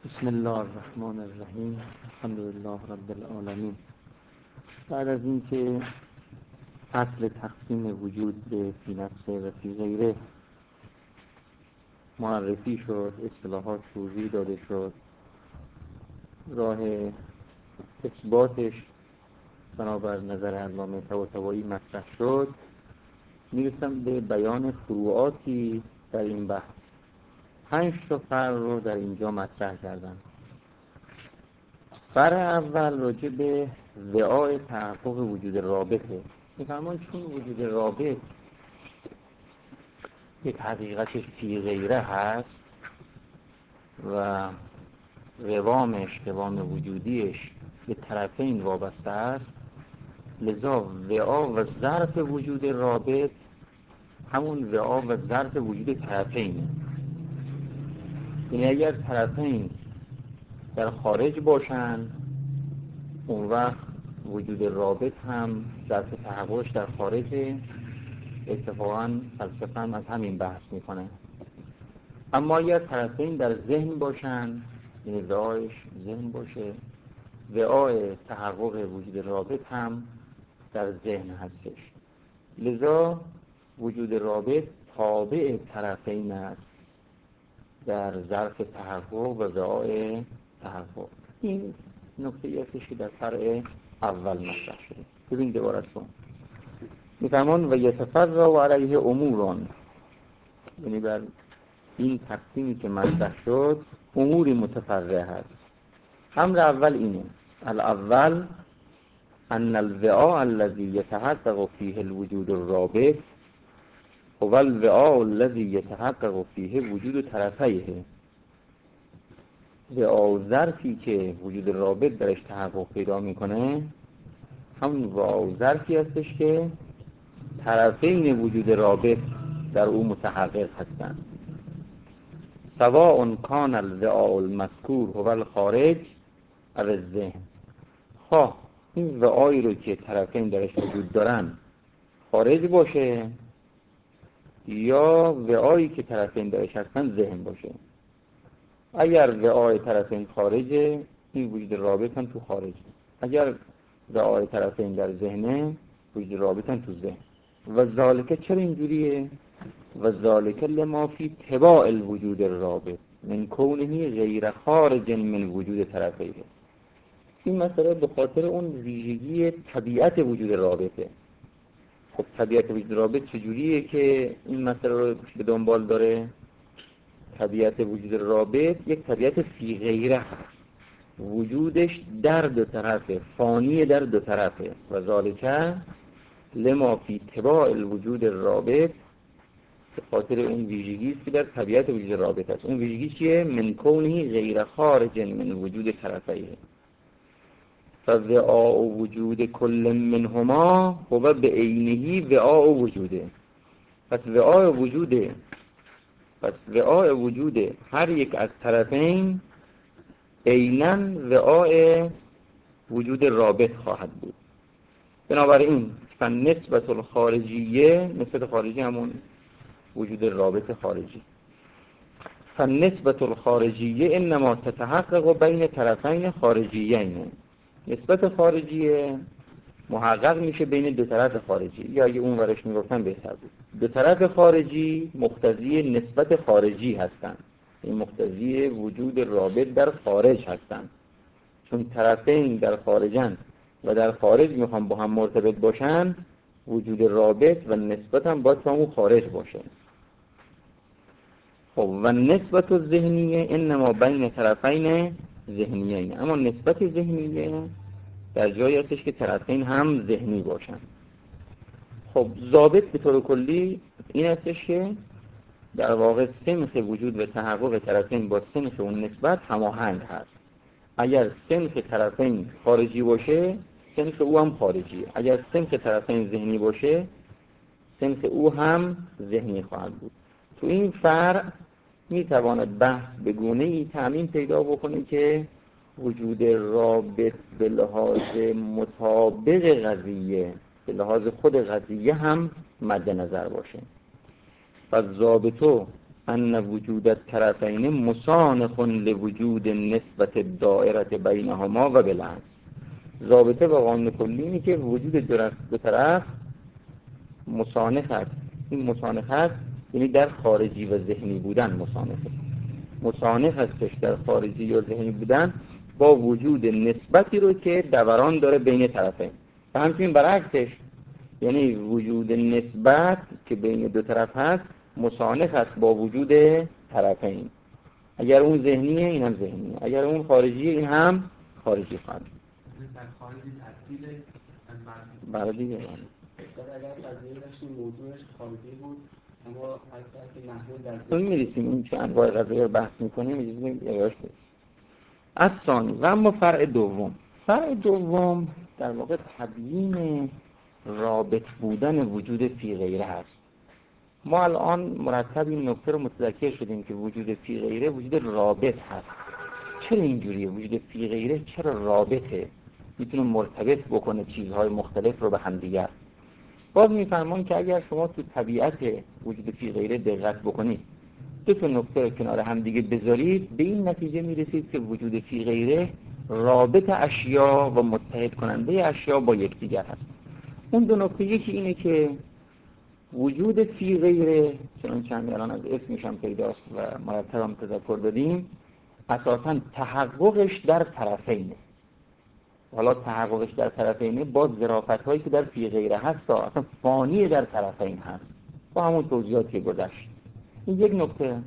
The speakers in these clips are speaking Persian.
بسم الله الرحمن الرحیم. الحمدلله رب العالمین. بعد از اینکه اصل تقسیم وجود به فی نفسه و فی غیره معرفی شد، اصطلاحات توضیح داده شد، راه اثباتش بنابر نظر علامه طباطبایی مطرح شد، میرسم به بیان فروعاتی در این بحث. 5 فرع رو در اینجا مطرح کردم. فرع اول راجع به وعاء تحقق وجود رابطه. میفرمان چون وجود رابط یک حقیقت فی غیره هست و قوام وجودیش به طرفین وابسته است، لذا وعا و ظرف وجود رابط همون وعا و ظرف وجود طرفینه. یعنی اگر طرفین در خارج باشن، اون وقت وجود رابط هم ظرف تحققش در خارجه. اتفاقاً فلسفه هم از همین بحث میکنه. اما اگر طرفین در ذهن باشن، یعنی وعایش ذهن باشه، وعای تحقق وجود رابط هم در ذهن هستش. لذا وجود رابط تابع طرفین است در ظرف تحقق و وعای تحقق. این نکته هستش که در فرع اول مطرح شده. ببینید عبارتون میفرمان و یتفرع علیه اموران، یعنی بر این تقسیمی که مطرح شد اموری متفرع هست. امر اول اینه: الاول ان الوعاء الذي يتحقق فيه الوجود الرابط هو الوعاء الذي يتحقق فيه وجود طرفیه. وعا و ظرفی که وجود رابط درش تحقق پیدا میکنه همون وعا و ظرفی هستش که طرفین وجود رابط در او متحقق هستند. سواء کان الوعاء المذکور هو الخارج او الذهن. خواه این وعایی رو که طرفین درش وجود دارن خارج باشه یا وعایی که طرفین درش هستن ذهن باشه. اگر وعای طرفین خارجه، این وجود رابط هم تو خارجه. اگر وعای طرفین در ذهنه، وجود رابط هم تو ذهن. و ذالک چرا اینجوریه؟ و ذالک لما فی تباع الوجود الرابط من کونه غیر خارج من وجود طرفیه. این مسئله به خاطر اون ویژگی طبیعت وجود رابطه. خب طبیعت وجود رابط چجوریه که این مسئله رو به دنبال داره؟ طبیعت وجود رابط یک طبیعت فی غیره هست. وجودش در دو طرفه، فانی در دو طرفه. و ذالک لما فی تباع الوجود الرابط، به خاطر اون ویژگی است که در طبیعت وجود رابط هست. اون ویژگی چیه؟ من کونه غیر خارج من وجود طرفیه. فوعاء وجود کل منهما هو بعینه وعاء وجوده. پس وعاء وجود هر یک از طرفین عیناً وعاء وجود رابط خواهد بود. بنابراین فالنسبة الخارجیه، نسبت خارجی همون وجود رابط خارجی، فالنسبة الخارجیه انما تتحقق بین طرفین خارجیین. نسبت خارجیه محقق میشه بین دو طرف خارجی، یا اگه اون ورش میگفتن بهتر بود. دو طرف خارجی مقتضی نسبت خارجی هستن، این مقتضی وجود رابط در خارج هستن. چون طرفین در خارجن و در خارج میخوان با هم مرتبط باشن، وجود رابط و نسبت هم باید تا اون خارج باشه. خب و نسبت ذهنیه انما بین طرفین ذهنیه. اما نسبت ذهنیه در جایی هستش که طرفین هم ذهنی باشن. خب ضابط به طور کلی این هستش که در واقع سنخ وجود و تحقق طرفین با سنخ اون نسبت هماهنگ هست. اگر سنخ طرفین خارجی باشه، سنخ او هم خارجی. اگر سنخ طرفین ذهنی باشه، سنخ او هم ذهنی خواهد بود. تو این فرع میتواند بحث به گونه‌ای تعمیم پیدا بکنه که وجود رابط به لحاظ مطابق قضیه، به لحاظ خود قضیه هم مد نظر باشه. و ضابطو ان وجود الطرفین مسانخ لوجود نسبت الدائره بینهما و بالعکس. ضابطه و قانون کلی اینه که وجود دو طرف مسانخ است. این مسانخ است یعنی در خارجی و ذهنی بودن مسانخ هستش در خارجی و ذهنی بودن با وجود نسبتی رو که دوران داره بین طرفین. و همچنین برعکسش، یعنی وجود نسبت که بین دو طرف هست مسانخ است با وجود طرفین. اگر اون ذهنیه این هم ذهنیه، اگر اون خارجیه این هم خارجی خواهد. در خارجی تفصیل برای دیگه اگر قضیه داشتیم موضوعش خارجی بود اما حضرت محمود در تو می‌رسیم این که انواع قضیه رو بحث می‌کنیم می‌رسیم یواش بود. از ثانی و اما فرع دوم در واقع تبیین رابط بودن وجود فی غیره هست. ما الان مرتب این نکته رو متذکر شدیم که وجود فی غیره وجود رابط هست. چرا اینجوریه؟ وجود فی غیره چرا رابطه؟ میتونه مرتبط بکنه چیزهای مختلف رو به هم دیگر. باز میفرمان که اگر شما تو طبیعت وجود فی غیره دقت بکنید، دو تا نکته رو کنار هم دیگه بذارید، به این نتیجه میرسید که وجود فی غیره رابط اشیا و متحد کننده اشیا با یکدیگر هست. اون دو نکته یکی اینه که وجود فی غیره چنانچه الان از اسمش هم پیداست و مرتب هم تذکر دادیم، اساساً تحققش در طرفینه. حالا تحققش در طرفینه با ظرافت‌هایی که در فی غیره هست اصلا فانی در طرفین هست با همون توضیحاتی گذشت. این یک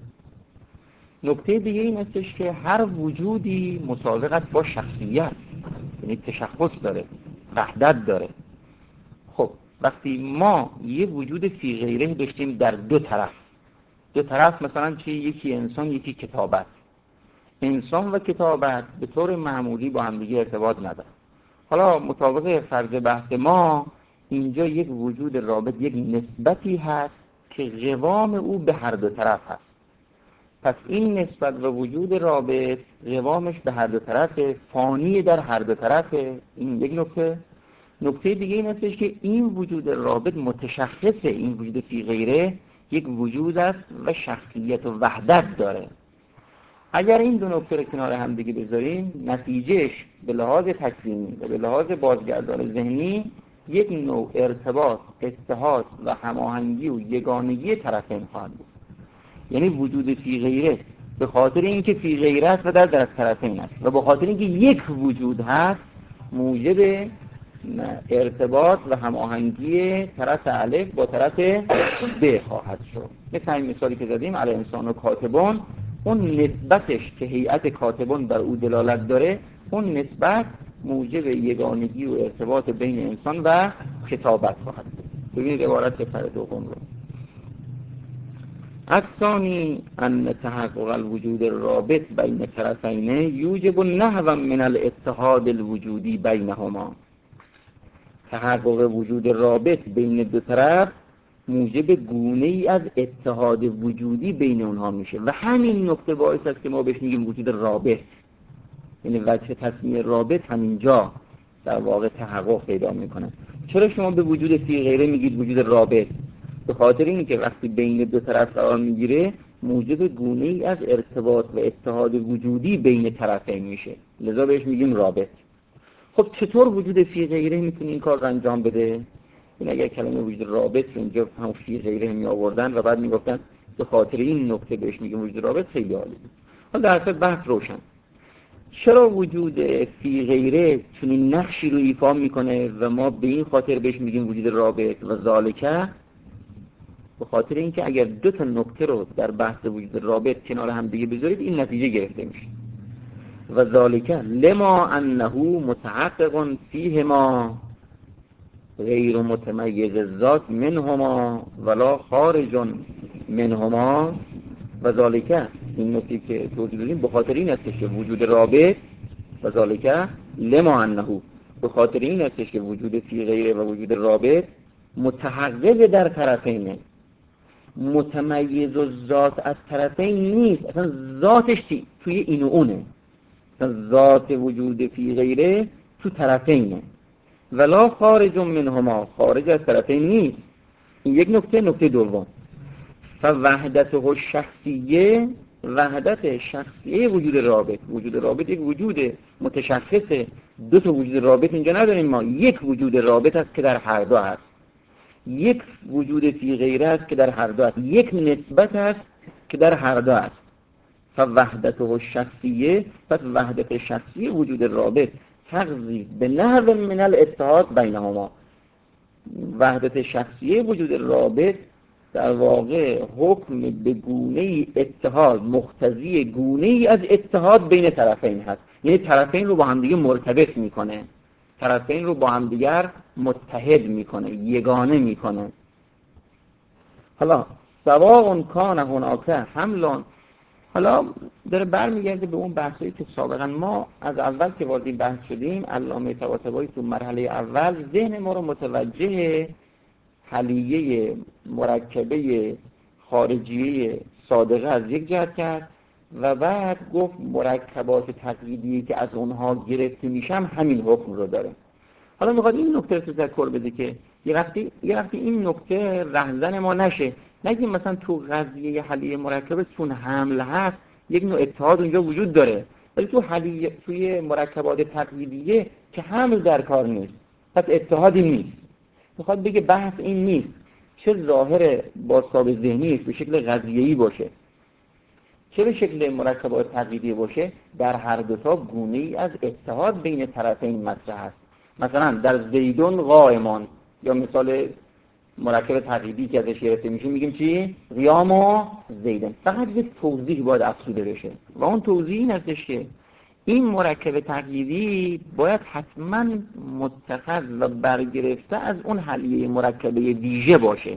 نکته دیگه این هستش که هر وجودی مسابقت با شخصیت، یعنی تشخص داره، وحدت داره. خب وقتی ما یه وجود فی غیره داشتیم در دو طرف مثلا چه یکی انسان یکی کتابت، انسان و کتابت به طور معمولی با هم دیگه ارتباط نداره. حالا مطابق فرض بحث ما اینجا یک وجود رابط، یک نسبتی هست که قوام او به هر دو طرف هست. پس این نسبت و وجود رابط قوامش به هر دو طرف، فانی در هر دو طرف. این یک نکته دیگه این هستش که این وجود رابط متشخصه، این وجود فی غیره یک وجود است و شخصیت و وحدت داره. اگر این دو نکته رو کنار هم دیگه بذاریم، نتیجهش به لحاظ تکوینی و به لحاظ بازگردان ذهنی یک نوع ارتباط، اتحاد و هماهنگی و یگانگی طرفین خواهد بود. یعنی وجود فی غیره به خاطر اینکه فی غیره است و در طرفین است و به خاطر اینکه یک وجود هست موجب ارتباط و هماهنگی طرف الف با طرف ب خواهد شد. مثل این مثالی که زدیم علی انسان و کاتبون، اون نسبتش که هیئت کاتبون بر او دلالت داره، اون نسبت موجب یگانگی و ارتباط بین انسان و کتابت خواهد بود. ببینید عبارت فرع دوم رو. الثانی ان تحقق الوجود الرابط بین طرفین یوجب نحوا من الاتحاد الوجودی بینهما. تحقق وجود رابط بین دو طرف موجب گونه ای از اتحاد وجودی بین اونها میشه و همین نکته باعث است که ما بهش میگیم وجود رابط. یعنی وجه تسمیه رابط همینجا در واقع تحقق پیدا میکنه. چرا شما به وجود فی غیره میگید وجود رابط؟ به خاطر اینکه وقتی بین دو طرف قرار میگیره موجب گونه ای از ارتباط و اتحاد وجودی بین طرفین میشه، لذا بهش میگیم رابط. خب چطور وجود فی غیره میتونه این کار رو انجام بده؟ این اگر کلمه وجود رابط رو اینجا هم فی غیره می آوردن و بعد میگفتن به خاطر این نکته بهش میگیم وجود رابط، خیلی عالی بود. حالا در اصل بحث روشن. چرا وجود فی غیره چنین نقشی رو ایفا میکنه و ما به این خاطر بهش میگیم وجود رابط و ذالکه؟ به خاطر اینکه اگر دو تا نکته رو در بحث وجود رابط کنار هم دیگه بذارید این نتیجه گرفته میشه. و ذالکه لما انه متحقق فیهما غیر متمیز الذات منهما ولا خارج منهما. و ذالکه این نکته که توضیح دادیم به خاطر این است که وجود رابط و ذالکه لما انه به خاطر این است که وجود فی غیره و وجود رابط متحقق در طرفین، متمیز الذات از طرفین نیست، اصلا ذاتش توی این و اونه، اصلا ذات وجود فی غیره تو طرفینه ولا خارج منهما، خارج از طرفین نیست. این یک نکته. نکته دوم فوحدته الشخصیه، وحدت شخصیه وجود رابط. وجود رابط یک وجود متشخصه. دو تا وجود رابط اینجا نداریم ما. یک وجود رابط است که در هر دو هست، یک وجود فی غیره است که در هر دو هست، یک نسبت است که در هر دو هست. فوحدته الشخصیه، پس وحدت شخصیه وجود رابط تقضی به نحو من الاتحاد بینهما. وحدت شخصیه وجود رابط در واقع حکم به گونه اتحاد، مقتضی گونه ای از اتحاد بین طرفین هست. یعنی طرفین رو با همدیگه مرتبط میکنه، طرفین رو با همدیگر متحد میکنه، یگانه میکنه. حالا سواء کان هناک حملان، حالا داره برمیگرده به اون بحثایی که سابقا ما از اول که وارد این بحث شدیم، علامه طباطبایی تو مرحله اول ذهن ما رو متوجه حلیه مرکبه خارجیه صادقه از یک جهت کرد و بعد گفت مرکبات تقلیدی که از اونها گرفته میشم همین حکم رو داره. حالا میخواد این نکته رو تذکر بده که یه وقتی این نکته رهزن ما نشه، نگیم مثلا تو قضیه حلیه مرکبه چون حمل هست یک نوع اتحاد اونجا وجود داره، ولی توی مرکبات تقلیدیه که حمل در کار نیست، پس اتحادی نیست. میخواد بگه بحث این نیست چه ظاهر بازتاب ذهنی به شکل قضیه‌ای باشه چه به شکل مرکبات تقلیدی باشه، در هر دوتا گونه ای از اتحاد بین طرفین مطرح است. مثلا در زیدون قائمان، یا مثال مرکب تقلیدی که ازش گرفته میشه میگیم چی؟ قیام و زیدن. فقط یک توضیح باید افزوده بشه و اون توضیح این هستش که این مرکب تقلیدی باید حتما متخذ و برگرفته از اون حلیه مرکبه ویژه باشه.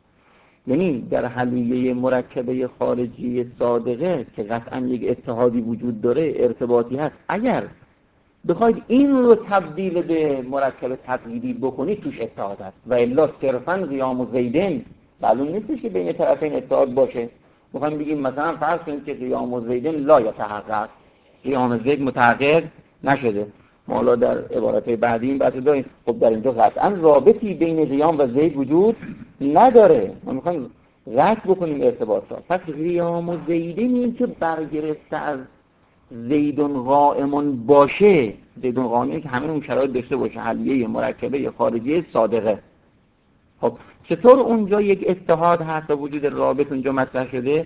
یعنی در حلیه مرکبه خارجی صادقه که قطعا یک اتحادی وجود داره، ارتباطی هست، اگر بخواید این رو تبدیل به مرکب تقلیدی بکنید توش اتحاد هست و الا صرفا قیام و زیدن معلوم نیستش که بین طرفین اتحاد باشه. میخوایم بگیم مثلا فرض کنید که قیام و زیدن لا یتحقق، قیام زید متحقق نشده. ما حالا در عبارت بعدی این بحث داریم. خب در اینجا قطعا رابطی بین قیام و زید وجود نداره، ما میخوایم قطع بکنیم ارتباط را. پس قیام و زیدن این که برگرفته از زیدون قائمون باشه، زیدون قائمون که همین اون شرایط داشته باشه، حلیه مرکبه خارجی صادقه. خب چطور اونجا یک اتحاد هست و وجود رابط اونجا مطرح شده؟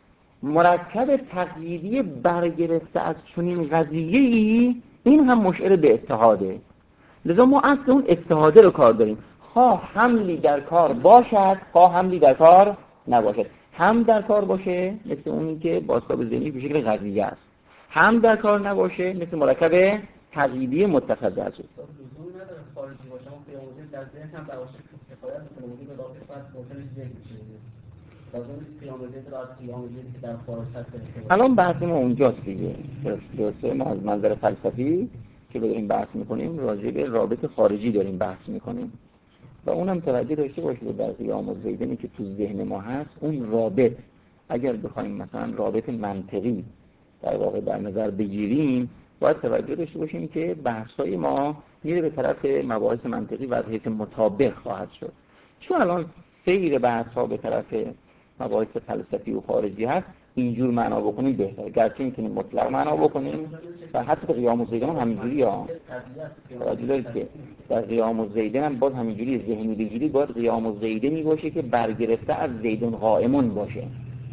مرکب تقلیدی برگرفته از چنین قضیه‌ای این هم مشعر به اتحاده. لذا ما اصل اون اتحاده رو کار داریم، خواه حملی در کار باشد خواه حملی در کار نباشد. هم در کار باشه مثل اونی که بازتاب ذهنی به شکل قضیه است، هم در کار نباشه مثل مرکب تقلیدی متخذ است. لزوم نداره خارجی باشه، اون قیامتی در ذهن هم باشه که کفایت می‌کنه، موجود به رابط فرض ممکنه ذهن بشه. لازم قیامتی رو از قیامتی که در خارج هست. الان بحث ما اونجاست دیگه. درسته، ما از منظر فلسفی که داریم بحث می‌کنیم راجع به رابط خارجی داریم بحث می‌کنیم و اونم توجه داشته باشید در قیام و زیدنی که تو ذهن ما هست، اون رابط اگر بخوایم مثلا رابط منطقی در واقع در نظر بگیریم باید توجه داشته باشیم که بحث‌های ما میره به طرف مباحث منطقی و از حیث مطابق خواهد شد. چون الان سیر بحث‌ها به طرف مباحث فلسفی و خارجی هست، اینجور معنا بکنیم بهتره، گرچه میتونیم مطلق معنا بکنیم و حتی قیام و زیدن هم همینجوری ها. توجه دارید که در قیام و زیدن هم باز همینجوری ذهنی بگیری، باید قیام و زیدنی باشه که برگرفته از زیدون قائمون باشه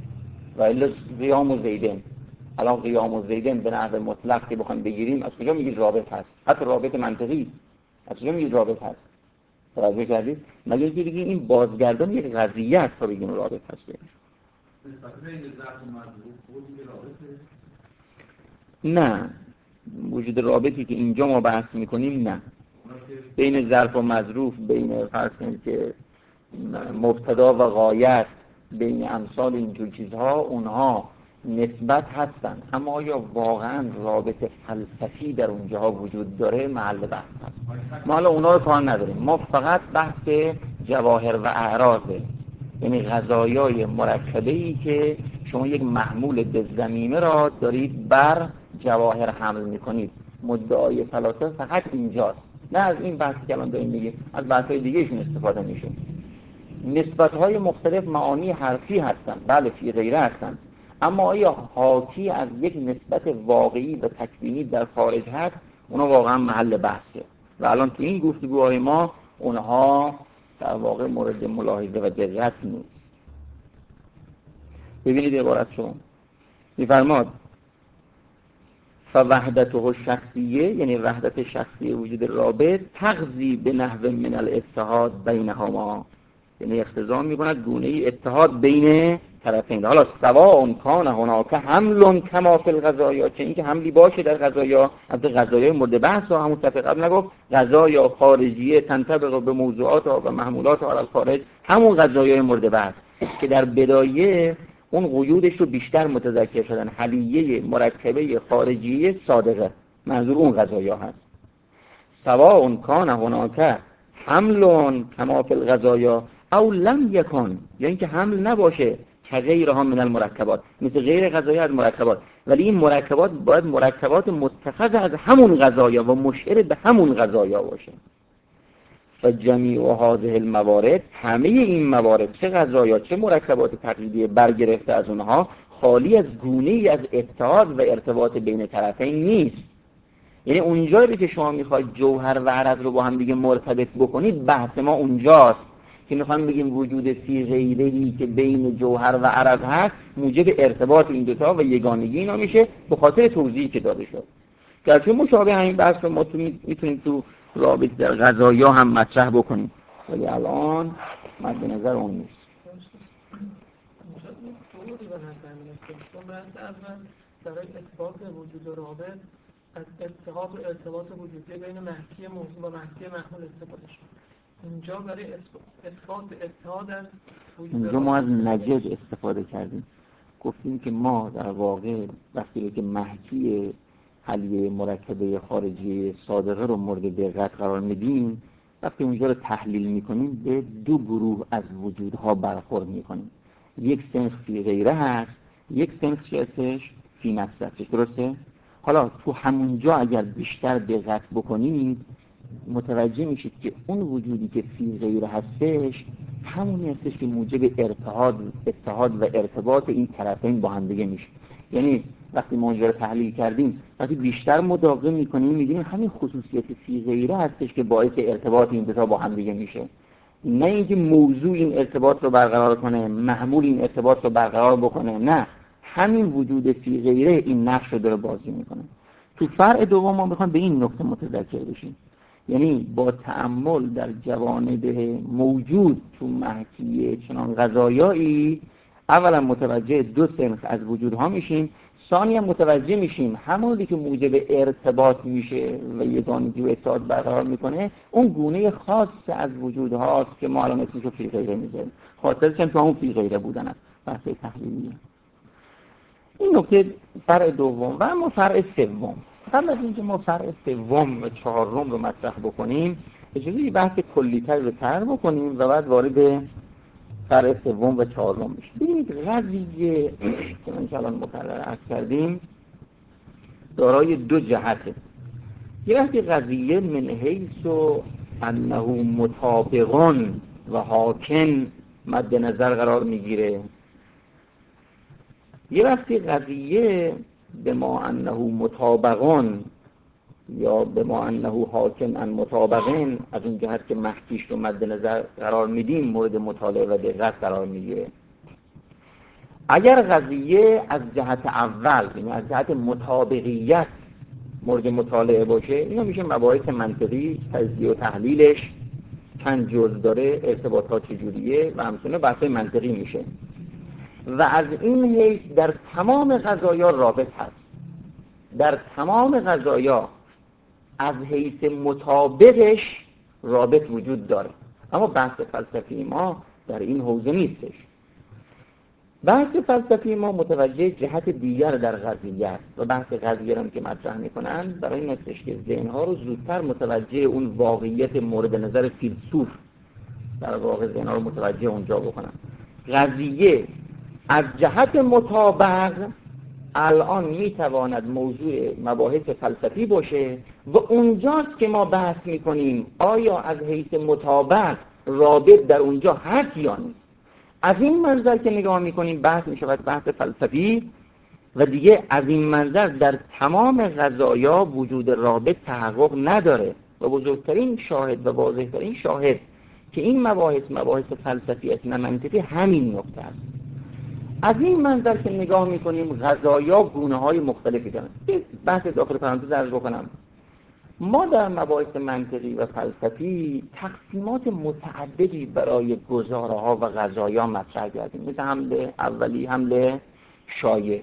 و الا قیام و زیدن. الان قیام و زیدن به نحو مطلق که بخوایم بگیریم از کجا میگید رابط هست؟ حتی رابط منطقی از کجا میگید رابط هست؟ توجه کردید؟ مگه اینکه بگیم این بازگردان یک قضیه است تا بگیم رابط هست. نه، وجود رابطی که اینجا ما بحث میکنیم نه. بین ظرف و مظروف، بین فرض کنید که مبتدا و غایت، بین امثال اینجور چیزها اونها نسبت هستند، اما آیا واقعا رابط فلسفی در اونجاها وجود داره محل بحث هست. ما حالا اونا رو کار نداریم، ما فقط بحث جواهر و اعراضه، یعنی غذایای مرکبه‌ای که شما یک محمول بالضمیمه را دارید بر جواهر حمل میکنید. مدعای فلاسفه فقط اینجاست، نه از این بحثی که الان داریم میگیم، از بحث‌های دیگه‌شون استفاده میشه. نسبت‌های مختلف معانی حرفی هستند، بله فی غیره هستند، اما آیا حاکی از یک نسبت واقعی و تکوینی در خارج هست؟ اونا واقعا محل بحثه و الان تو این گفتگوهای ما اونها در واقع مورد ملاحظه و دقت نیست. ببینید عبارتشون می‌فرماد فوحدته شخصیه، یعنی وحدت شخصی وجود رابط، تغذی به نحو من الاتحاد بینهما، یعنی اقتضا می‌کند گونه اتحاد بین طرفین. حالا سواء کان هناک حمل کما فی الغذایا، چه اینکه حملی باشه در غذایا، از غذایای مورد بحث و همون صفحه قبل نگفت غذایا خارجیه تنطبق به موضوعات و محمولات علی الخارج، همون غذایای مورد بحث که در بدایه اون قیودش رو بیشتر متذکر شدن، حلیه مرکبه خارجیه صادقه، منظور اون غذایا هست. سواء کان هناک حمل کما فی الغذایا او لم یکن، یا اینکه حمل نباشه که غیرها من المرکبات، مثل غیر غذایا از مرکبات، ولی این مرکبات باید مرکبات متخذ از همون غذایا و مشعر به همون غذایا باشه. فجمیع هذه الموارد، همه این موارد چه غذایا چه مرکبات تقلیدی برگرفته از اونها، خالی از گونه‌ای از اتحاد و ارتباط بین طرفین نیست. یعنی اونجایی که شما میخواید جوهر و عرض رو با هم دیگه مرتبط بکنید، بحث ما اونجاست که میخوایم بگیم وجود فی غیره‌ای که بین جوهر و عرض هست موجب ارتباط این دوتا و یگانگی اینا میشه، به خاطر توضیحی که داده شد. گرچه مشابه همین بحث رو ما میتونیم تو رابط در غذایا هم مطرح بکنیم، ولی الان مد نظر اون نیست. برای اثبات وجود رابط از اتحاد و ارتباط وجودی بین محکی موضوع و محکی محمول استفاده شد. اینجا برای اثبات اتحاد از وجود اینجا ما از نجد استفاده کردیم، گفتیم که ما در واقع وقتی که محکی حلیه مرکبه خارجی صادقه رو مورد دقت قرار میدیم، وقتی اونجا رو تحلیل میکنیم به دو گروه از وجودها برخورد میکنیم. یک سنخ فی غیره هست، یک سنخ هستش فی نفس هستش، درسته؟ حالا تو همونجا اگر بیشتر دقت بکنید متوجه میشید که اون وجودی که فی غیره هستش همونی هستش که موجب اتحاد و ارتباط این طرفین با هم دیگه میشه. یعنی وقتی ما اونجا رو تحلیل کردیم، وقتی بیشتر مداقم میکنیم میبینیم همین خصوصیت فی غیره هستش که باعث ارتباط این دوتا با هم دیگه میشه، نه اینکه موضوع این ارتباط رو برقرار کنه، محمول این ارتباط رو برقرار بکنه، نه، همین وجود فی غیره این نقش رو داره بازی میکنه. تو فرع دوم ما میخوایم به این نکته متذکر بشیم، یعنی با تأمل در جوانب موجود تو محکیه چنان غذایایی، اولا متوجه دو سنخ از وجودها میشیم، ثانیا متوجه میشیم همونی که موجب ارتباط میشه و یگانگی و اتحاد برقرار میکنه اون گونه خاص از وجودهاست که ما الان اسمشو فی غیره میذاریم، خاطرش هم تو همون فی غیره بودن است، بحث تحلیلیه. این نکته فرع دوم. و اما فرع سوم، قبل از اینکه ما فرع سوم و چهارم رو مطرح بکنیم اجازه بحث کلی‌تر رو طرح بکنیم و بعد وارد فرع سوم و چهارم بشیم. ببینید قضیه که من الان مکرر عرض کردیم دارای دو جهته. یه وقتی قضیه من حیث انه مطابقان و حاکم مد نظر قرار میگیره، یه وقتی قضیه به ما انه مطابقان یا به ما انه حاکم ان مطابقین از اون جهت که محکیش رو مد نظر قرار میدیم مورد مطالعه و دقت قرار میگیره. اگر قضیه از جهت اول یعنی از جهت مطابقیت مورد مطالعه باشه، اینا میشه مباحث منطقی، تجزیه و تحلیلش چند جزء داره، ارتباطات چجوریه و همچنین بحث منطقی میشه و از این حیث در تمام قضایا رابط هست. در تمام قضایا از حیث مطابقش رابط وجود داره، اما بحث فلسفی ما در این حوزه نیستش. بحث فلسفی ما متوجه جهت دیگر در قضیه است و بحث قضیه رو که مطرح میکنن برای این هستش که ذهنها رو زودتر متوجه اون واقعیت مورد نظر فیلسوف در واقع ذهنها رو متوجه اونجا بکنن. قضیه از جهت مطابق الان میتواند موضوع مباحث فلسفی باشه و اونجاست که ما بحث میکنیم آیا از حیث مطابق رابط در اونجا هست یا نیست. از این منظر که نگاه میکنیم بحث میشود بحث فلسفی و دیگه از این منظر در تمام قضایا وجود رابط تحقق نداره و بزرگترین شاهد و واضحترین شاهد که این مباحث فلسفی است نه منطقی همین نکته است. از این منظر که نگاه میکنیم قضایا گونه‌های مختلفی دارن. یک بحث داخل پرانتز عرض بکنم، ما در مباحث منطقی و فلسفی تقسیمات متعددی برای گزاره‌ها و قضایا مطرح کردیم، مثل حمله اولی، حمله شایع،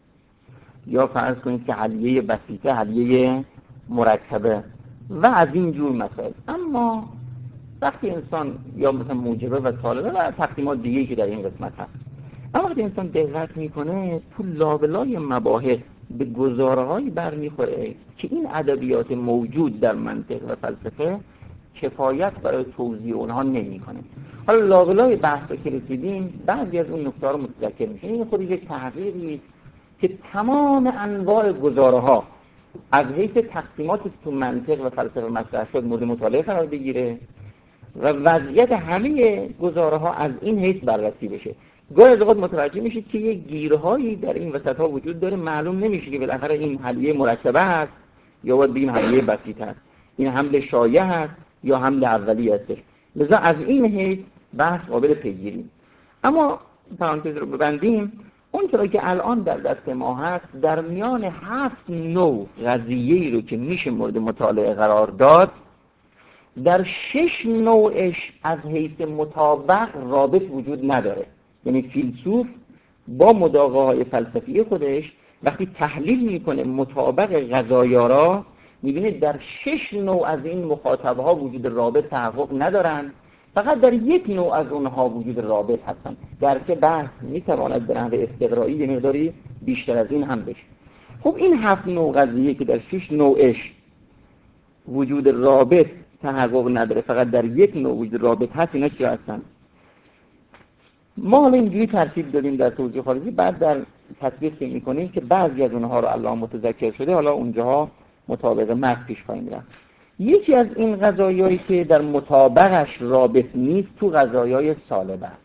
یا فرض کنید که حلیه بسیطه، حلیه مرکبه و از این جور مسائل. اما وقتی انسان یا مثلا موجبه و طالبه و تقسیمات دیگه‌ای که در این قسمت هست، اما وقتی انسان دقت میکنه تو لابلای مباحث به گزاره‌هایی برمیخوره که این ادبیات موجود در منطق و فلسفه کفایت برای توضیح اونها نمیکنه. حالا لابلای بحث که رسیدیم بعضی از اون نکته‌ها رو متذکر میشیم. این خودش یک تحقیقی که تمام انواع گزاره‌ها از حیث تقسیمات تو منطق و فلسفه مطرح شد مورد مطالعه قرار بگیره و وضعیت همه گزاره‌ها از این حیث بررسی بشه. گاهی از اوقات متوجه میشید که یک گیرهایی در این وسط‌ها وجود داره، معلوم نمیشه که بالاخره این حلیه مرکبه است یا باید بگیم حلیه بسیط است، این حمل شایع است یا حمل اولی است. لذا از این حیث بحث قابل پیگیری. اما پرانتز رو ببندیم، اون چرا که الان در دست ما هست در میان 7 نوع قضیه‌ای رو که میشه مورد مطالعه قرار داد، در 6 نوعش از حیث مطابق رابط وجود نداره. یعنی فیلسوف با مداقه‌های فلسفی خودش وقتی تحلیل میکنه مطابق قضایا را، میبینه در 6 نوع از این مخاطبها وجود رابط تحقق ندارن، فقط در یک نوع از اونها وجود رابط هستن. در که بحث میتواند به نحو استقرایی یه مقداری بیشتر از این هم بشه. خب این 7 نوع قضیه که در 6 نوعش وجود رابط تحقق نداره، فقط در یک نوع وجود رابط هست، اینا چی هستن؟ ما حالا اینجوری ترتیب دادیم در توضیح خارجی، بعد در تطبیق میکنیم که بعضی از اونها رو الله متذکر شده، حالا اونجاها مطابق متن پیش خواهیم رفت. یکی از این قضایایی که در مطابقش رابط نیست تو قضایای سالبه است.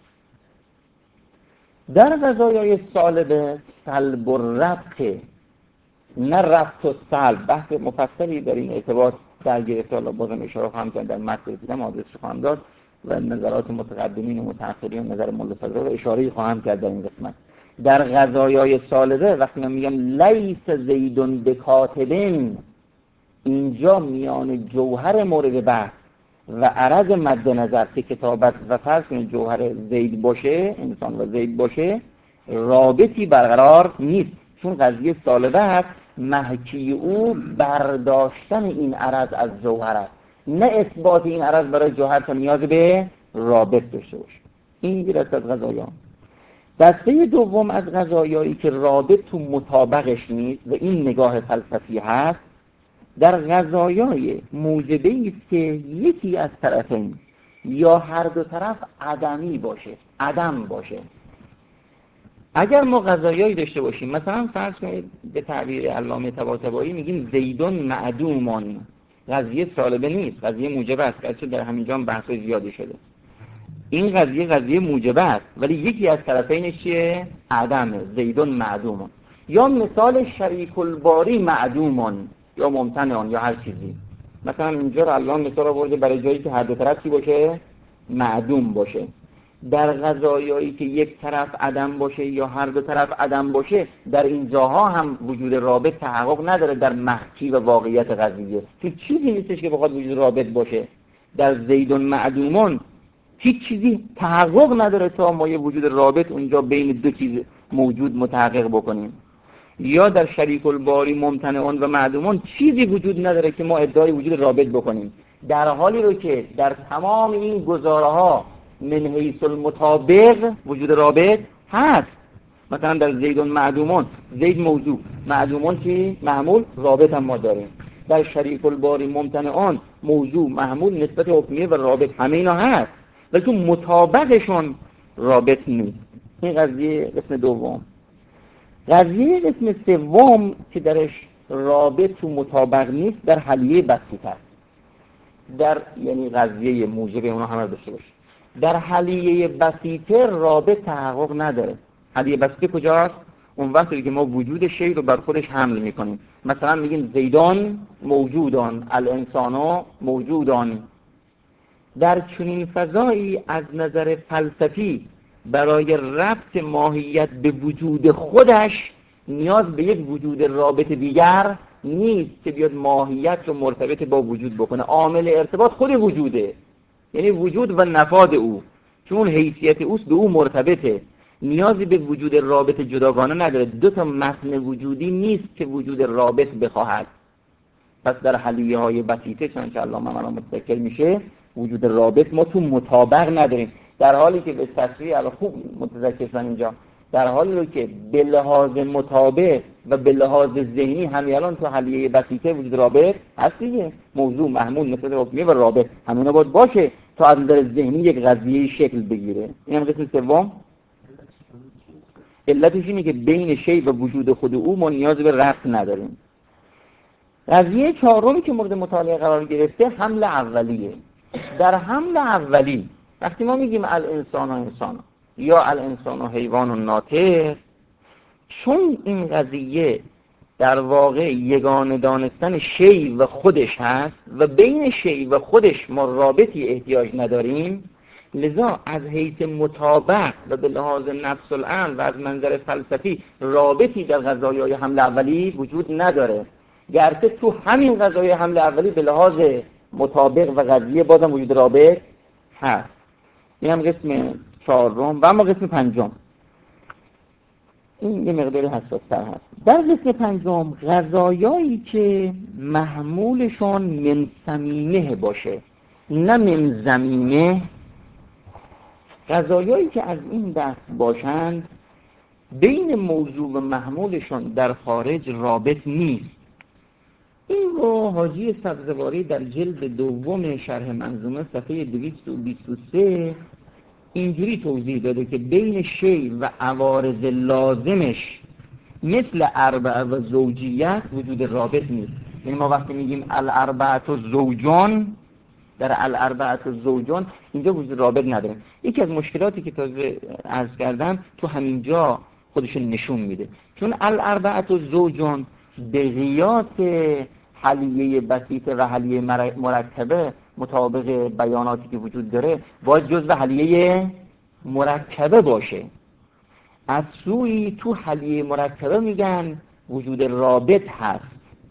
در قضایای سالبه سلب و ربط، نه ربط و سلب، بحث مفصلی در این ارتباط در گرفته، حالا بازم اشاره خواهم کرد در متن رسیدم، آدرسش خواهم داد و نظرات متقدمین و متأخرین و نظر ملا صدرا رو اشاره خواهم کرد در این قسمت. در قضایای سالبه وقتی من میگم لیس زیدون بکاتبین، اینجا میان جوهر مورد بحث و عرض مد نظر که کتابت و فرض کنید جوهر زید باشه، انسان و زید باشه، رابطی برقرار نیست، چون قضیه سالبه هست، محکی او برداشتن این عرض از جوهر است، نه اثبات این عرض برای جوهر تا نیاز به رابط داشته باشه. این گیرست از قضایا. دسته دوم از قضایایی که رابط تو مطابقش نیست و این نگاه فلسفی هست، در قضایای موجبه است که یکی از طرفین یا هر دو طرف عدمی باشه، عدم باشه. اگر ما قضایایی داشته باشیم، مثلا فرض کنید به تعبیر علامه طباطبایی میگیم زیدون معدومان، قضیه سالبه نیست، قضیه موجبه است، که در همینجا هم بحث زیادی شده. این قضیه موجبه است ولی یکی از طرفینش چیه؟ عدمه، زیدون معدومان. یا مثال شریک الباری معدومان یا ممتنعان یا هر چیزی. مثلا اینجا رو علامه مثال آورده برای جایی که هر دو طرف چی باشه؟ معدوم باشه. در قضایایی که یک طرف عدم باشه یا هر دو طرف عدم باشه، در این جاها هم وجود رابط تحقق نداره در محکی و واقعیت قضیه، چون چیزی نیستش که بخواد وجود رابط باشه. در زیدون معدومان هیچ چیزی تحقق نداره تا ما یه وجود رابط اونجا بین دو چیز موجود متحقق بکنیم. یا در شریک الباری ممتنعان و معدومان چیزی وجود نداره که ما ادعای وجود رابط بکنیم، در حالی رو که در تمام این گزاره‌ها من حیث المطابق وجود رابط هست. مثلا در زیدون معدومان، زید موضوع، معدومان چی؟ محمول، رابط هم ما داریم. در شریک الباری ممتنعان موضوع، محمول، نسبت حکمیه و رابط، همه اینا هست ولی تو مطابقشون رابط نیست. این قضیه قسم دوم. قضیه قسم سوم که درش رابط تو مطابق نیست در حلیه بسیط است. در یعنی قضیه موجب اونها همه داشته باشه. در حلیه بسیطه رابط تحقق نداره. حلیه بسیطه کجاست؟ اون وقتی که ما وجود شی رو بر خودش حمل میکنیم. مثلا میگیم زیدان موجودان، الانسانو موجودان. در چنین فضایی از نظر فلسفی برای ربط ماهیت به وجود خودش نیاز به یک وجود رابط دیگر نیست که بیاد ماهیت رو مرتبط با وجود بکنه. عامل ارتباط خود وجوده، یعنی وجود و نفاد او، چون حیثیت اوست به او مرتبطه، نیازی به وجود رابط جداگانه نداره. دو تا متن وجودی نیست که وجود رابط بخواهد. پس در حلیه های بسیطه چنانچه علامه مرا متذکر میشه وجود رابط ما تو مطابق نداریم، در حالی که به تصریح الان خوب متذکر شدن اینجا، در حالی رو که به لحاظ مطابق و به لحاظ ذهنی همین الان تو حلیه بسیطه وجود رابط هست دیگه. موضوع محمول مثل حکمیه و رابط همونا باید باشه تا از نظر ذهنی یک قضیه شکل بگیره. این هم قسم سوم. علتش اینه که بین شی و وجود خود او ما نیاز به ربط نداریم. قضیه چهارمی که مورد مطالعه قرار گرفته حمل اولیه. در حمل اولی وقتی ما میگیم الانسان و انسان یا الانسان و حیوان و ناطق، چون این قضیه در واقع یگانه دانستن شی و خودش هست و بین شی و خودش ما رابطی احتیاج نداریم، لذا از حیث مطابق و به لحاظ نفس الامر و از منظر فلسفی رابطی در قضایای حمل اولی وجود نداره. گرچه تو همین قضایای حمل اولی به لحاظ مطابق و قضیه بازم وجود رابط هست. این هم قسم چهارم. و اما قسم پنجم این یه مقداری حساس‌تر هست. در قسم پنجم غذایایی که محمولشان من ثمینه باشه نه من زمینه، غذایایی که از این دست باشند بین موضوع و محمولشان در خارج رابط نیست. این رو حاجی سبزواری در جلد دوم شرح منظومه صفحه 223 اینجوری توضیح داده که بین شی و عوارض لازمش مثل اربعه و زوجیت وجود رابط نیست. یعنی ما وقتی میگیم الاربعه و زوجان، در الاربعه و زوجان اینجا وجود رابط نداره. یکی از مشکلاتی که تازه عرض کردم تو همینجا خودش نشون میده، چون الاربعه و زوجان به قیاس حلیه بسیطه و حلیه مرکبه مطابق بیاناتی که وجود داره باید جزء حلیه مرکبه باشه. از سوی تو حلیه مرکبه میگن وجود رابط هست.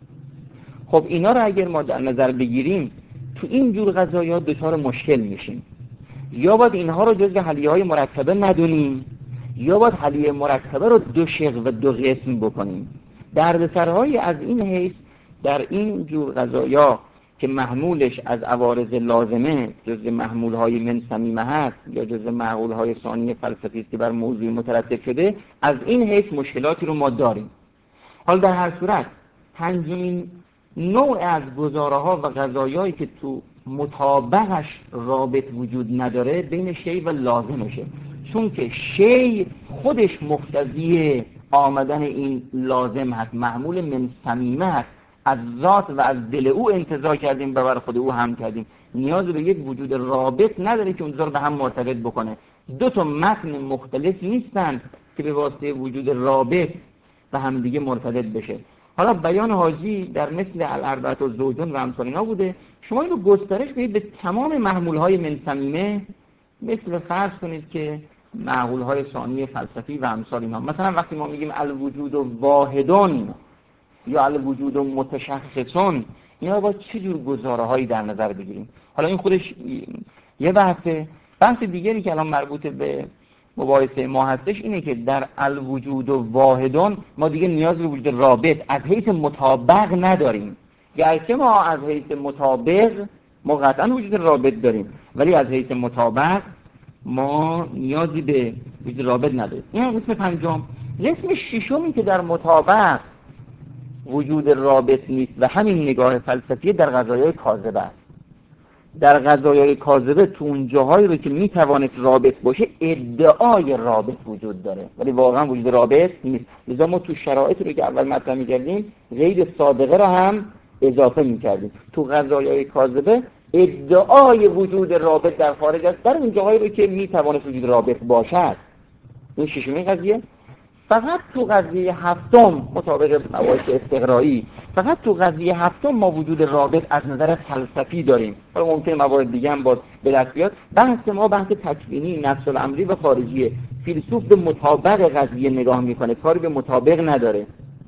خب اینا رو اگر ما در نظر بگیریم تو این جور قضایا دچار مشکل میشیم. یا باید اینها رو جزء حلیه های مرکبه ندونیم یا باید حلیه مرکبه رو دو شق و دو قسم بکنیم. دردسرهای از این حیث در این جور قضایا که محمولش از عوارض لازمه جزء محمولهای من صمیمه هست یا جزء معقولهای ثانی فلسفی است که بر موضوع مترتب شده، از این حیث مشکلاتی رو ما داریم. حال در هر صورت پنجمین نوع از گزاره‌ها و قضایایی که تو مطابقش رابط وجود نداره بین شی و لازمشه، چون که شی خودش مقتضی آمدن این لازم هست، معمول من صمیمه هست، از ذات و از دل او انتزاع کردیم و بر خود او هم کردیم، نیاز به یک وجود رابط نداره که اونجا رو به هم مرتبط بکنه. دو تا متن مختلف نیستن که به واسطه وجود رابط و هم دیگه مرتبط بشه. حالا بیان حاجی در مثل الاربعه و زوجون و امثال اینا بوده. شما اینو گسترش بدید به تمام محمولهای من صمیمه، مثل فرض کنید که معقولهای ثانی فلسفی و امثال اینا. مثلا وقتی ما میگیم الوجود واحدون یا الوجود متشخصون، اینا با چه جور گزاره‌هایی در نظر بگیریم؟ حالا این خودش یه بحثه. بحث دیگری که الان مربوط به مباحثه ما هستش اینه که در الوجود واحدون ما دیگه نیاز به وجود رابط از حیث مطابق نداریم. گرچه ما از حیث مطابق ما قطعا وجود رابط داریم، ولی از حیث مطابق ما نیازی به وجود رابط نداریم. این قسم پنجم. قسم ششمی که در مطابق وجود رابط نیست و همین نگاه فلسفی در قضایای کاذبه است. در قضایای کاذبه تو اون جاهایی رو که میتوانست رابط باشه ادعای رابط وجود داره ولی واقعا وجود رابط نیست. لذا ما تو شرایطی رو که اول مطرح می‌کردیم غیر صادقه رو هم اضافه می‌کردیم. تو قضایای کاذبه ادعای وجود رابط در خارج است، در اون جاهایی رو که میتواند وجود رابط باشد. این ششمین قضیه. فقط تو قضیه هفتم مطابق مباحث استقرایی، فقط تو قضیه هفتم ما وجود رابط از نظر فلسفی داریم. حالا ممکنه موارد دیگه هم باز به دست بیاد. بحث ما بحث تکوینی، نفس الامری و خارجیه. فیلسوف به مطابق قضیه نگاه میکنه، کاری به مطابق نداره.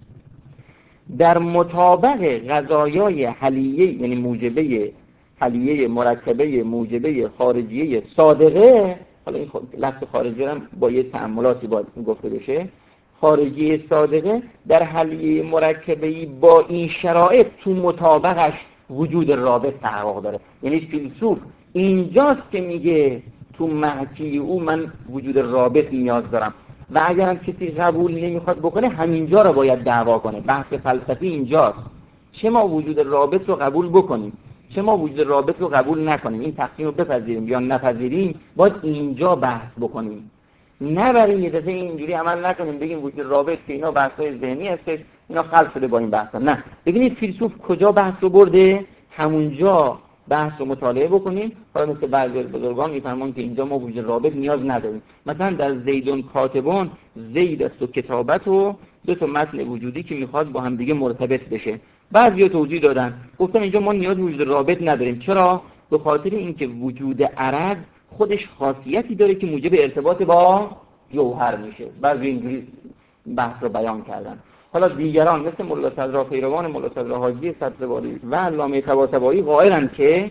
در مطابق قضایای حلیه، یعنی موجبه حلیه مرکبه موجبه خارجیه صادقه، حالا این لفظ خارجی هم با یه تأملاتی باید گفته بشه، خارجی صادقه در حلیه مرکبه‌ای با این شرایط تو مطابقش وجود رابط تحقق داره. یعنی فیلسوف اینجاست که میگه تو محکی او من وجود رابط نیاز دارم و اگر هم کسی قبول نمیخواد بکنه همینجا رو باید دعوا کنه. بحث فلسفی اینجاست، چه ما وجود رابط رو قبول بکنیم چه ما وجود رابط رو قبول نکنیم، این تقسیم رو بپذیریم یا نپذیریم، باید اینجا بحث بکنیم. نه برای یه دفعه اینجوری عمل نکنیم بگیم وجود رابط که اینا بحث‌های ذهنی هستش، اینا خلط شده با این بحثا. نه، ببینید فیلسوف کجا بحث رو برده، همونجا بحث رو مطالعه بکنیم. حالا مثل بعضی از بزرگان میفرمان که اینجا ما وجود رابط نیاز نداریم. مثلا در زیدون کاتبون، زید است و کتابت و دو تا متن وجودی که میخواد با هم دیگه مرتبط بشه. بعضیا توضیح دادن گفتن اینجا ما نیاز وجود رابط نداریم. چرا؟ به خاطر اینکه وجود عرض خودش خاصیتی داره که موجب ارتباط با جوهر میشه. بعضی اینجوری بحث رو بیان کردن. حالا دیگران مثل مولا صدرا پیروان مولا صدرا حاجی صدرباری و علامه طباطبایی قائلن که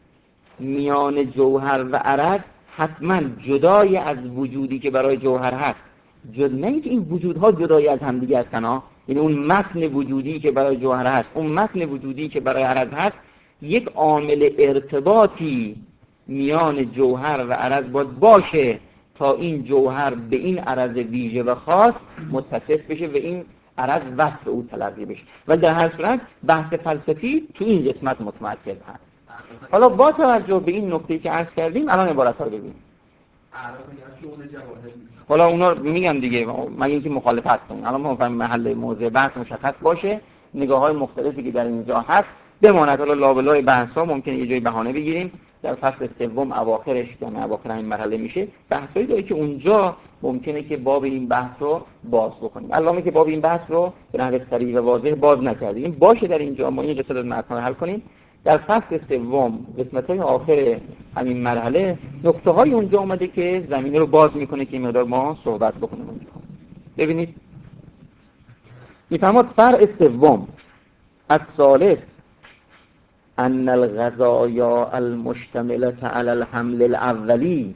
میان جوهر و عرض حتما جدای از وجودی که برای جوهر هست، نه اینکه این وجودها جدای از همدیگه هستن ها، یعنی اون متن وجودی که برای جوهر هست، اون متن وجودی که برای عرض هست، یک عامل ارتباطی میان جوهر و عرض باشه تا این جوهر به این عرض ویژه و خاص متصف بشه و این عرض وصف او تلقی بشه. و در هر صورت بحث فلسفی تو این قسمت متمرکز هست. حالا با توجه به این نکته که عرض کردیم الان عبارت‌ها رو ببینیم. حالا اونا میگم دیگه، من اینکه مخالفت کنم الان ما فهمیم محل موضوع بحث مشخص باشه، نگاه‌های مختلفی که در اینجا هست بماند. حالا لابلای بحث‌ها ممکنه یه جای بهانه بگیریم، در فصل سوم اواخرش که اواخر این مرحله میشه بحثایی داره که اونجا ممکنه که باب این بحث رو باز بکنیم. علامه که باب این بحث رو به نحو سریع و واضح باز نکردیم، باشه در اینجا ما این قسمت متن رو حل کنیم. در فصل سوم قسمت‌های آخر همین مرحله نکته‌های اونجا اومده که زمینه رو باز میکنه که مقدار ما صحبت بکنیم اونجا. ببینید میفهمد فرع سوم الثالث ان الغذایا المشتملة على الحمل الاولی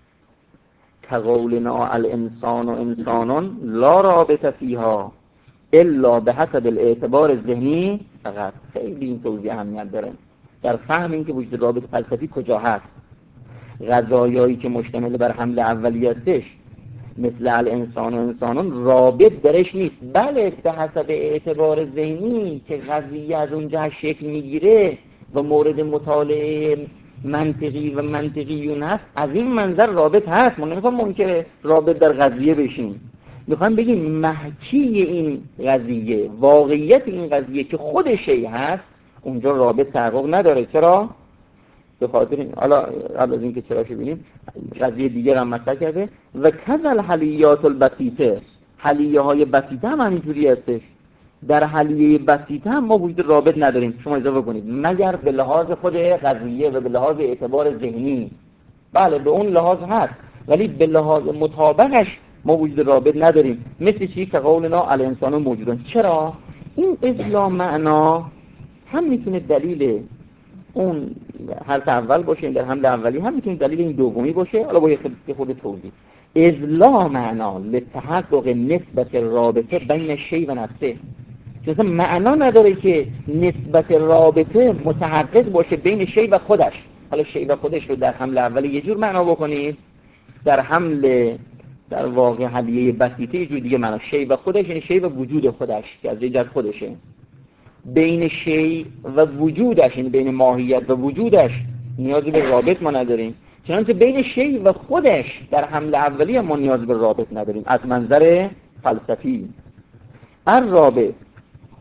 كقولنا الانسان انسان لا رابط فيها الا بحسب الاعتبار الذهنی فقط. خیلی این توضیح اهمیت داره در فهم اینکه وجود رابط فلسفی کجا هست. غذایایی که مشتمل بر حمل اولی هستش مثل الانسان و انسانان رابط درش نیست، بله به حسب اعتبار ذهنی که قضیه از اونجا شکل میگیره و مورد مطالعه منطقی و منطقیون هست، از این منظر رابط هست. ما نمیخوام منکر رابط در قضیه بشیم، میخوام بگیم محکی این قضیه، واقعیت این قضیه که خود شیء هست اونجا رابط تحقق نداره. چرا؟ به خاطر این حالا قبل از اینکه چرا شو ببینیم قضیه دیگر هم مطرح کرده و کذل حلیات البسیطه، حلیه های بسیطه هم همینجوری هستش. در حلیه بسیطه هم ما وجود رابط نداریم، شما اضافه کنید، مگر به لحاظ خود قضیه و به لحاظ اعتبار ذهنی. بله به اون لحاظ هست ولی به لحاظ مطابقش ما وجود رابط نداریم. مثل چی که قولنا الانسان موجودن. چرا؟ این اصلا معنا هم میتونه دلیل اون حرف اول باشه در حمل اولی، هم میتونه دلیل این دومی باشه. حالا با یه خود توضیح. اصلا معنا لتحقق نسبت رابطه بین شیء و نفسه، چون معنا نداره که نسبت رابطه متحقق باشه بین شیء و خودش. حالا شیء و خودش رو در حمل اولی یه جور معنا بکنید، در حمل در واقع حلیه بسیطه یه جور دیگه معنا. شیء و خودش یعنی شیء و وجود خودش که از جد خودشه. بین شیء و وجودش یعنی بین ماهیت و وجودش نیازی به رابط ما نداریم، چنانچه بین شیء و خودش در حمل اولی ما نیاز به رابط نداریم از منظر فلسفی. الرابط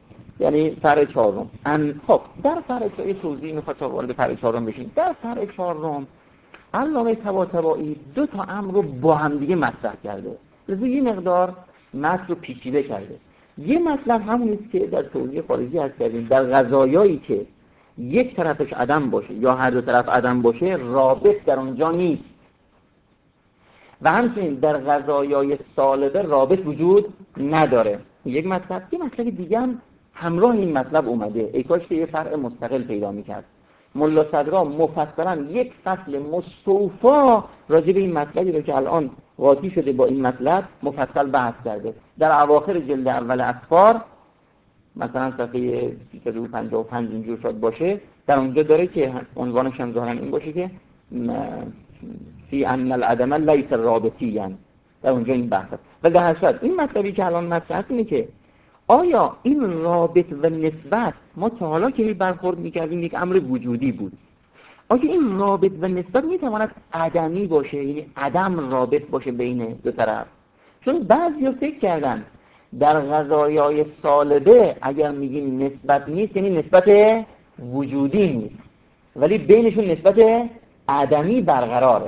یعنی فرع چهارم. خب در فرع چهارم توضیح میخواد تا وارد فرع چهارم بشیم. در فرع چهارم علامه طباطبایی دو تا امر رو با هم دیگه مطرح کرده. لذا یه مقدار متن رو پیچیده کرده. یه مطلب همون است که در توضیح خارجی هست کردیم، در قضایایی که یک طرفش عدم باشه یا هر دو طرف عدم باشه رابط در اونجا نیست. و همچنین در قضایای سالبه رابط وجود نداره. یک مطلب. یه مطلب دیگه هم همراه این مطلب اومده، ای کاش که یه فرع مستقل پیدا میکرد. ملا صدرا مفصلا یک فصل مستوفا راجع به این مطلبی رو که الان قاطی شده با این مطلب مفصل بحث کرده. در اواخر جلد اول اسفار مثلا صفحه 355 اینجور شد باشه، در اونجا داره که عنوانش هم ظاهرا این باشه که فی ان العدم لیس رابطیاً، در اونجا این بحث است. و در حقیقت این مطلبی که الان مطرح اینه که آیا این رابط و نسبت ما تا حالا که برخورد می‌کردیم یک امر وجودی بود، آیا این رابط و نسبت میتواند عدمی باشه، یعنی عدم رابط باشه بین دو طرف؟ چون بعضیا فکر کردن در قضایای سالبه اگر میگیم نسبت نیست یعنی نسبت وجودی نیست، ولی بینشون نسبت عدمی برقراره.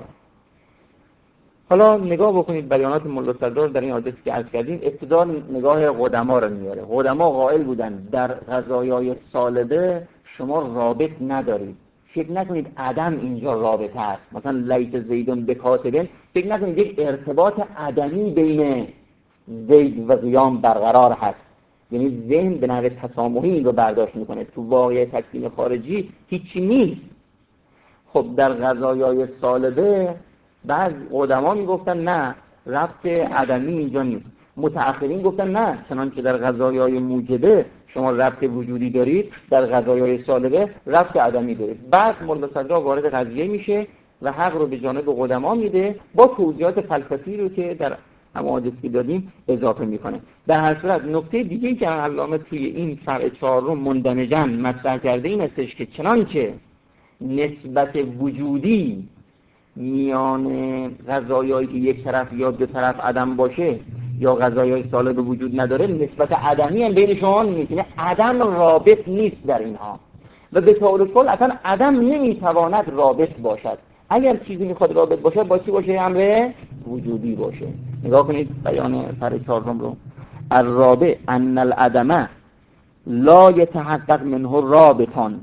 حالا نگاه بکنید بیانات ملا صدرا در این حادثه که عرض کردیم. ابتدا نگاه قدما رو میاره. قدما قائل بودن در قضایای سالبه شما رابط ندارید، فکر نکنید عدم اینجا رابطه است. مثلا لیس زیدون بکاتبن، فکر نکنید یک ارتباط عدمی بین زید و قیام برقرار هست، یعنی ذهن به نحو تسامحی این رو برداشت میکنه، تو واقع تکوین خارجی هیچی نیست. خب در قضایای سالبه بعض قدما میگفتن نه، ربط عدمی اینجا نیست. متأخرین گفتن نه، چنانچه در قضایای موجبه شما ربط وجودی دارید، در قضایای سالبه ربط عدمی دارید. بعد ملا صدرا وارد قضیه میشه و حق رو به جانب قدما میده با توضیحات فلسفی رو که در هم حادثی دادیم اضافه میکنه. در هر صورت نکته دیگه‌ای که علامه توی این فرع چهارم مندمجاً مطرح کرده این استش که چنانچه نسبت وجودی میان قضایایی که یک طرف یا دو طرف عدم باشه یا قضایای سالب وجود نداره، نسبت عدمی هم بینشون نیست، یعنی عدم رابط نیست در اینها. و به طور کل اصلا عدم نمیتواند رابط باشد. اگر چیزی میخواد رابط باشه با چی باشه؟ امر وجودی باشه. نگاه کنید بیان فرع چهارم رو. الرابع ان العدم لا یتحقق منه رابطان.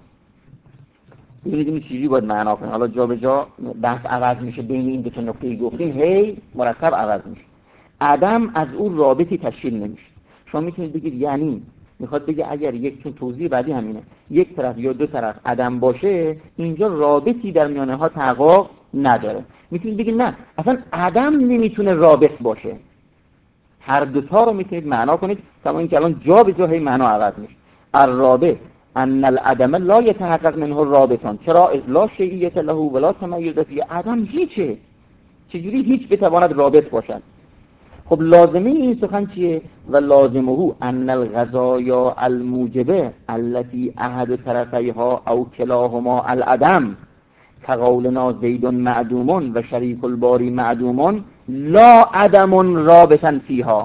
ببینید چیزی باید معنا کنه. حالا جا به جا بحث عوض میشه، بین این دو تا نکته گفتیم هی مرتب عوض میشه. عدم از اون رابطی تشکیل نمیشه. شما میتونید بگید یعنی میخواد بگه اگر یک، چون توضیح بعدی همینه، یک طرف یا دو طرف عدم باشه اینجا رابطی در میانه ها تحقق نداره. میتونید بگید نه، اصلا عدم نمیتونه رابط باشه. هر دوتا رو میتونید معنا کنید، کما اینکه الان جا به جا هی معنا عوض میشه. الرابع ان العدم لا یتحقق منه رابطان. چرا؟ اذ لا شیئیت له ولا تمیز فیه. عدم هیچه، چجوری هیچ بتواند رابط باشد؟ خب لازمه این سخن چیه؟ و لازمه ان القضایا الموجبه التي احد طرفیها او کلاهما العدم كقولنا زید معدوم و شریک الباری معدوم لا عدم رابطا فیها.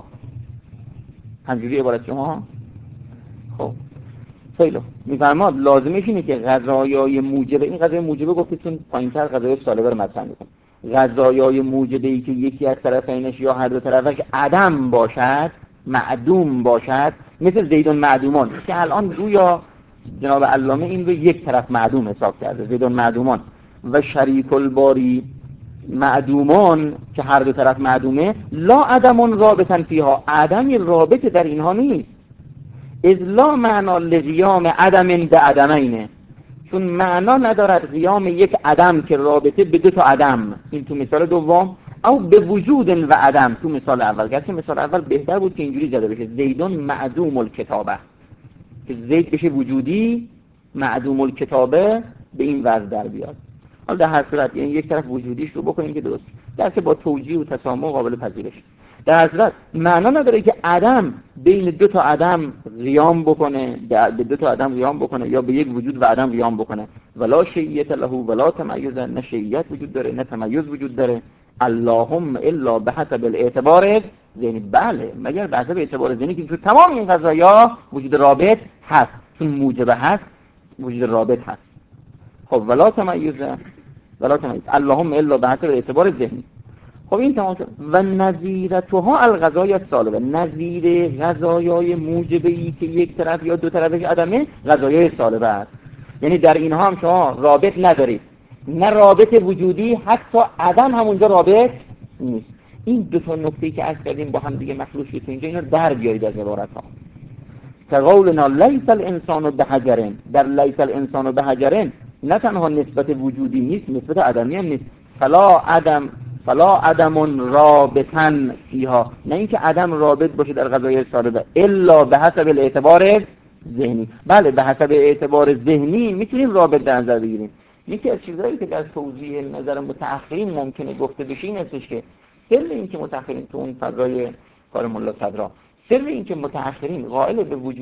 همجوری عبارت شما؟ خب خیلی میفرماد لازمش اینه که قضایای موجبه، این قضایای موجبه گفتید چون پایین‌تر قضایای سالبه رو مطرح می‌کنه، قضایای موجبه ای که یکی از طرفینش یا هر دو طرفش عدم باشد، معدوم باشد، مثل زیدون معدومان که الان گویا جناب علامه این رو یک طرف معدوم حساب کرده، زیدون معدومان و شریک الباری معدومان که هر دو طرف معدومه، لا عدم رابطا فیها، عدمی رابط در اینها نیست. اذ لا معنا لقیام عدم به عدمینه، چون معنا ندارد قیام یک عدم که رابطه به دو تا عدم، این تو مثال دوم، او به وجود و عدم تو مثال اول. گرچه مثال اول بهتر بود که اینجوری زده بشه زیدون معدوم الکتابه، که زید بشه وجودی، معدوم الکتابه به این وضع در بیاد. حالا در هر صورت یعنی یک طرف وجودیش رو بکنیم که درست، درسته با توجیه و تسامح قابل پذیرش. در هر صورت معنا نداره که عدم بین دو تا عدم قیام بکنه، به دو تا عدم قیام بکنه یا به یک وجود و عدم قیام بکنه. ولا شیئیت له ولا تمیز، نه شیئیت وجود داره نه تمیز وجود داره. اللهم الا به حسب الاعتبار ذهنی. بله مگر به حسب اعتبار ذهنی که تو تمام این قضایا وجود رابط هست، چون موجب هست وجود رابط هست. خب ولا تمیز اللهم الا به حسب الاعتبار ذهنی. خب این تمام شد. و نظیرتها الغذای السالبه، نظیر غذایای موجبی که یک طرف یا دو طرفش عدمه غذایای سالبه است. یعنی در اینها هم شما رابط ندارید، نه رابط وجودی، حتی عدم همونجا رابط نیست. این دو تا نکته‌ای که عرض کردیم با هم دیگه مخلوط شد اینجا، اینا در بیارید از عبارت ها. قولنا لیس الانسان بحجر، در لیس الانسان بحجر نه تنها نسبت وجودی نیست، نسبت عدمی هم نیست. فلا عدم رابطا فیها، نه اینکه عدم رابط باشه در قضایای سالبه، الا به حسب الاعتبار ذهنی. بله به حسب اعتبار ذهنی میتونیم رابط در نظر بگیریم. یکی از چیزهایی که در توضیح نظر متأخرین ممکنه گفته بشه این هستش که سر این که متأخرین تو اون فضای کار ملا صدرا، سر این که متأخرین قائل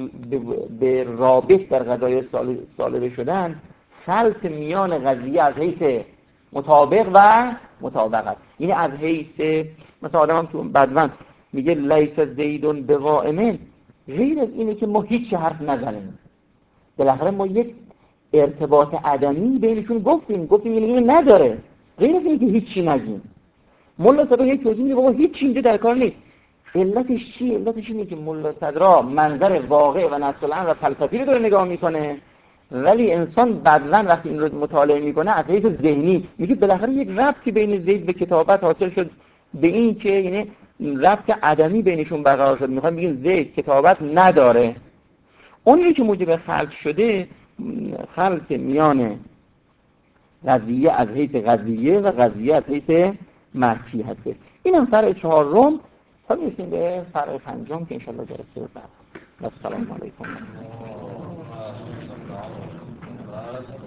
به رابط در قضایای سالبه شدن، خلط میان قضیه از حیث مطابق و مطابقت. یعنی از حیث مثلا آدم هم تو بدوند میگه لیس زیدون بقائمن، غیر از اینه که ما هیچ حرف نزنیم، بالاخره ما یک ارتباط عدمی بینشون گفتیم یعنی اینو نداره، غیر از اینه که هیچی نگیم. ملا صدرا یک توضیح میده بابا هیچی اینجا در کار نیست. علتش چیه؟ علتش اینه که ملا صدرا منظر واقع و نفس الامر و فلسفی رو داره نگاه میکنه، ولی انسان بعداً وقتی این رو مطالعه میکنه از حیث ذهنی میگه بالاخره یک ربطی بین زید به کتابت حاصل شد، به این که یعنی ربط عدمی بینشون برقرار شد. میخوام بگیم زید کتابت نداره. اونی که موجب خلط شده خلط میان قضیه از حیث قضیه و قضیه از حیث مرکی هست. این هم فرع چهارم. تا میرسیم به فرع پنجم که انشاءالله جلسه بعد. السلام علیکم.